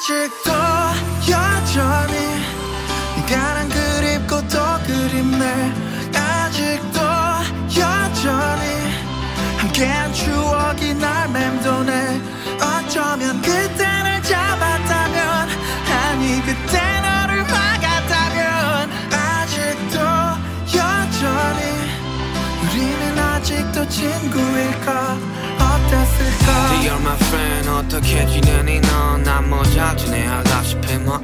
아직도 여전히 네가 난 그립고 또 그립네. 아직도 여전히 함께한 추억이 날 맴도네. 어쩌면 그때 날 잡았다면, 아니 그때 너를 막았다면, 아직도 여전히 우리는 아직도 친구일까? 어땠을까? Dear my friend 어떻게 지내니 넌? 난 뭐 잘 지내하다시피 뭐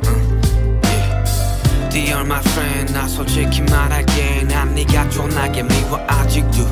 Dear my friend 나 솔직히 말할게 난 네가 존나게 미워 아직도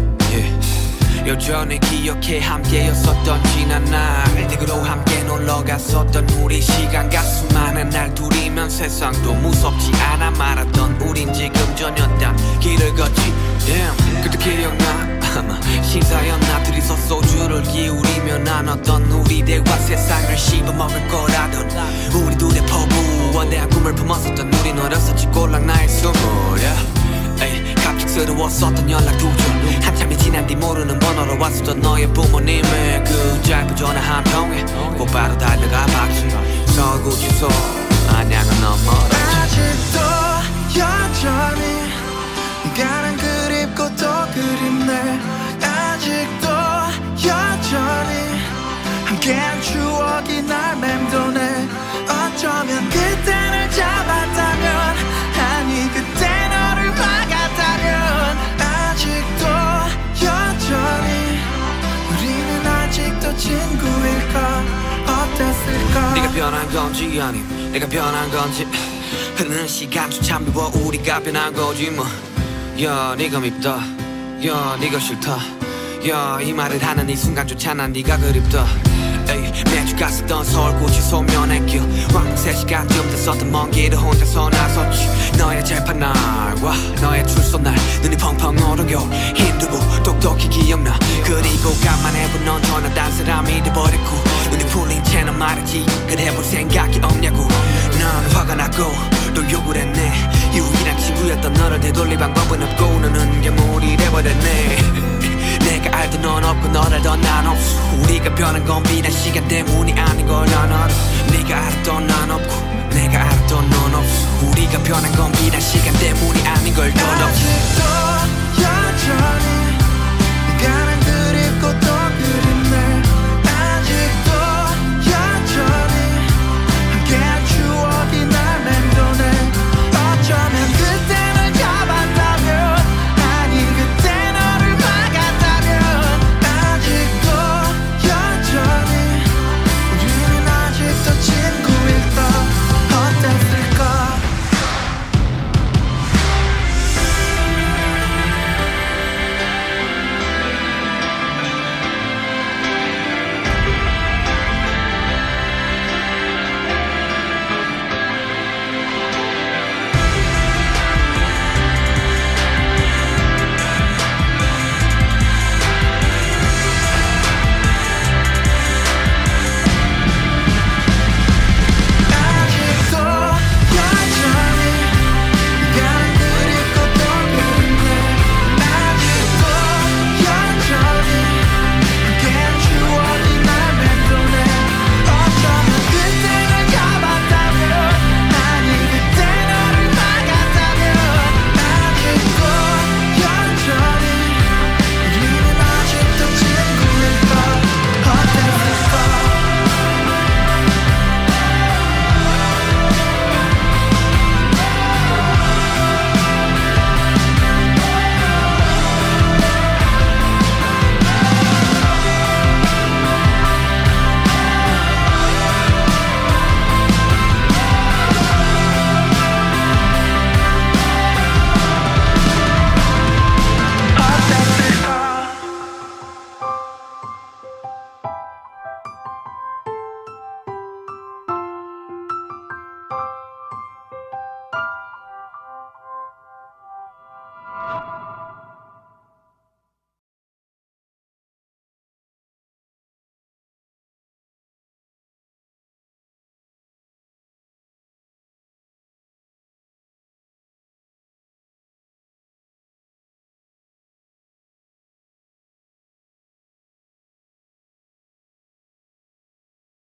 여전히 기억해 함께였었던 지난 날 댁으로 함께 놀러갔었던 우리 시간과 수많은 날 둘이면 세상도 무섭지 않아 말았던 우린 지금 전혀 딴 길을 걷지 Damn 그때 기억나 아마 신사였나 둘이서 소주를 기울이며 나눴던 우리 대화 세상을 씹어먹을 거라던 우리 둘의 포부 원대한 꿈을 품었었던 우린 어렸었지 꼴랑 나의 스물 갑작스러웠었던 연락 두절 한참이 지난 뒤 모르는 번호로 왔었던 너의 부모님의 그 짧은 전화 한 통에 곧바로 달려가 봤지 서구 주소 안양은 너무 멀었지 아직도 여전히 네가 난 그립고 또 그립네. 아직도 여전히 함께한 추억이 날 맴도네. 어쩌면 그때 날 잡았다면, 아니 그때 너를 막았다면, 아직도 여전히 우리는 아직도 친구일까? 어땠을까? 네가 변한 건지 아님 내가 변한 건지 흐르는 시간조차 미워 우리가 변한 거지 뭐. 야 네가 밉다 야 네가 싫다 야 이 말을 하는 이 순간조차 난 네가 그립다. 에이, 매주 갔었던 서울구치 소면의 길 왕복 3시간쯤 됐었던 먼 길을 혼자서 나섰지. 너의 재판날과 너의 출소날 눈이 펑펑 오른 겨울 힘들고 똑똑히 기억나. 그리고 간만에 본 넌 전혀 딴 사람이 돼버렸고 눈이 풀린 채 넌 말했지 그래 볼 생각이 없냐고. 넌 화가 나고 또 욕을 했네. 유일한 친구였던 너를 되돌릴 방법은 없고 너는 괴물이 돼버렸네. 내가 알던 넌 없고 널 알던 난 없어. 우리가 변한 건 비단 시간 때문이 아닌 걸 난 알아. 네가 알았던 난 없고 내가 알았던 넌 없어. 우리가 변한 건 비단 시간 때문이 아닌 걸 넌 없어. 아직도 여전히